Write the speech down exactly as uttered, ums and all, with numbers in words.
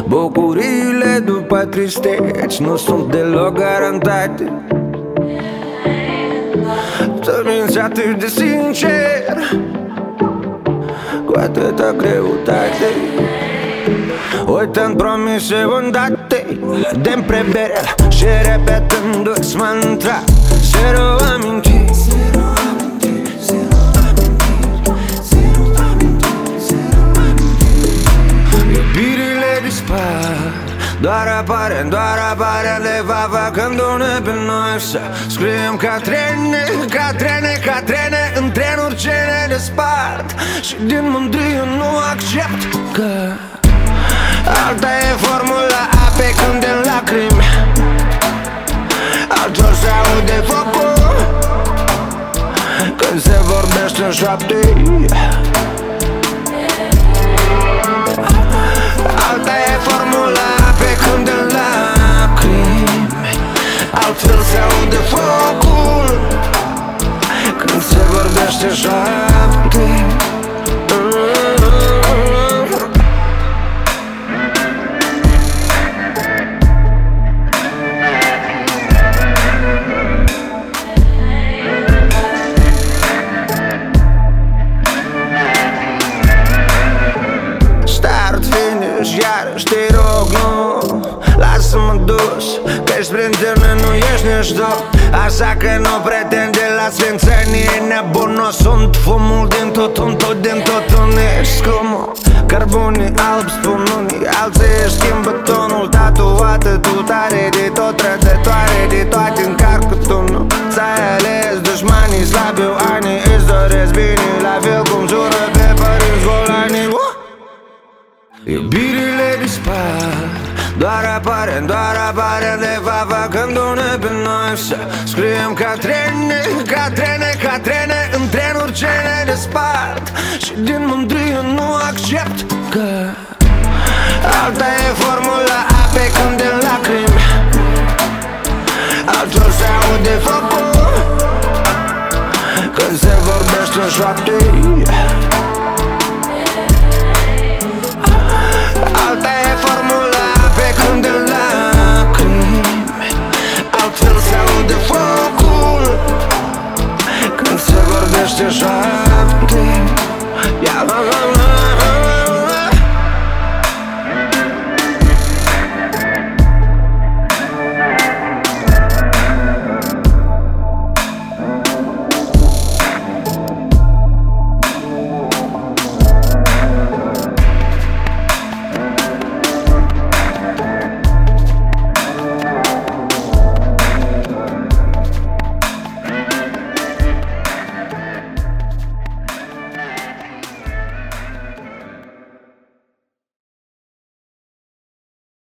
Bucuriile după tristeți nu sunt deloc garantate. Să minți atât de sincer, cu atâta greutate, uitând promise undate de-mi preberel și repetându-ți mantra zero amintiri. Iubirile dispar, doar apare, doar apare undeva, făcându-ne pe noi să scriem ca trene, ca trene, ca trene în trenuri ce ne despart. Și din mândrie nu accept că alta e formula apei când în lacrimi, altul se aude focul când se vorbește în șoapte. Alta e formula apei când în lacrimi, altfel se aude focul când se vorbește în șoapte. Iarăși te rog, nu, lasă-mă dus, că-și printre noi nu ești nici tu. Așa că nu pretinde la sfințenie, nebun, nu sunt fumul din tutun, tot din tutun ești scumul. Cărbunii albi spun unii, alții își schimbă tonul. Tatuată tu tare de tot, trădătoare de toate încarcă tu, nu. Ți-ai ales dușmanii slabi, anii îți doresc bine, la fel cum jură pe părinți golanii. Iubirile dispar, doar apare, doar apare undeva, făcându-ne pe noi să scriem ca trene, ca trene, ca trene în trenuri ce ne despart. Și din mândrie nu accept că alta e formula apei când în lacrimi, altul se aude focul când se vorbește în șoapte.